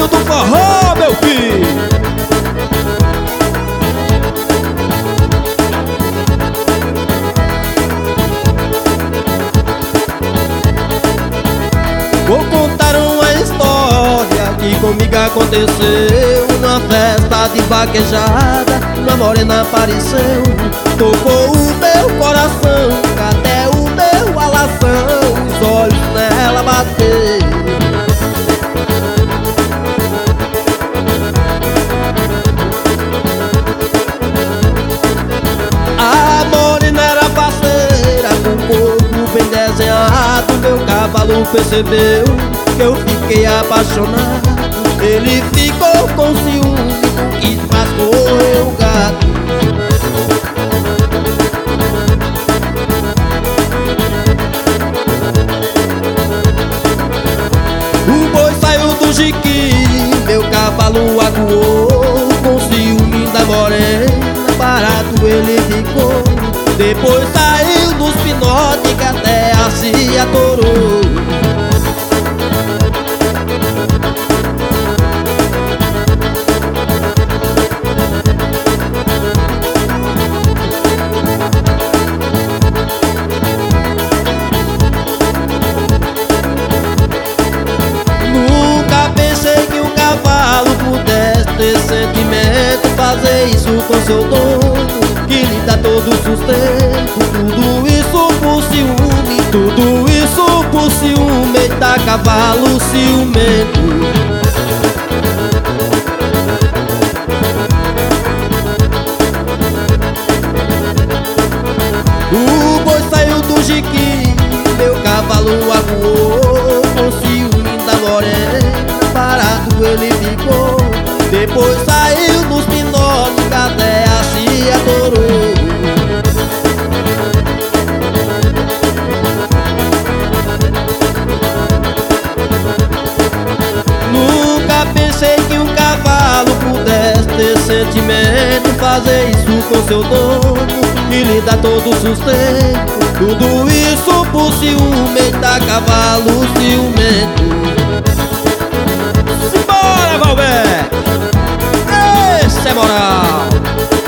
velho do forró, meu filho. Vou contar uma história que comigo aconteceu. Numa festa de vaquejada, uma morena apareceu. Tocou o meu coração, até o meu alazão, os olhos nela bateram. A morena era parceira, com o corpo bem desenhado. Meu cavalo percebeu que eu fiquei apaixonado. Ele ficou com ciúme, quis mais correr o gato. O boi saiu do jiquiri, meu cavalo acuou. Com ciúme da morena, parado ele ficou. Depois saiu dos pinotes que até a se atorou. Nunca pensei que um cavalo pudesse ter sentimento, fazer isso com seu dono, que lhe dá todo o sustento. Tudo isso por ciúme, tudo isso por ciúme. Eita, cavalo ciumento. O boi saiu do jiquiri, meu cavalo acuou. Com ciúme da morena, parado ele ficou. Depois saiu dos pinotes, que até a se atorou. Nunca pensei que um cavalo pudesse ter sentimento, fazer isso com seu dono, que lhe dá todo o sustento. Tudo isso por ciúme, eita, cavalo ciumento. Simbora, Valber! Esse é moral!